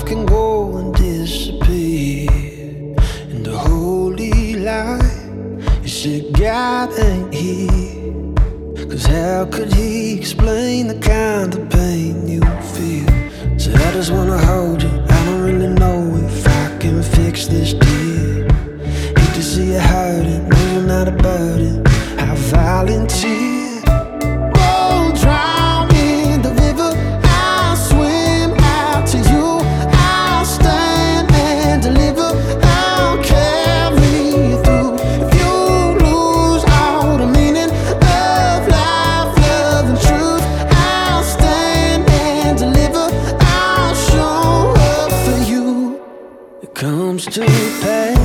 life can go and disappear in the holy light. You said God ain't here, 'cause how could he explain the kind of pain you feel? So I just wanna hold you, I don't really know if I can fix this deal. Hate to see you hurting, know you're not about it, I volunteer. Oh, drown in the river, I'll swim out to you, I'll stand and deliver, I'll carry you through. If you lose all the meaning of life, love and truth, I'll stand and deliver, I'll show up for you. It comes to pass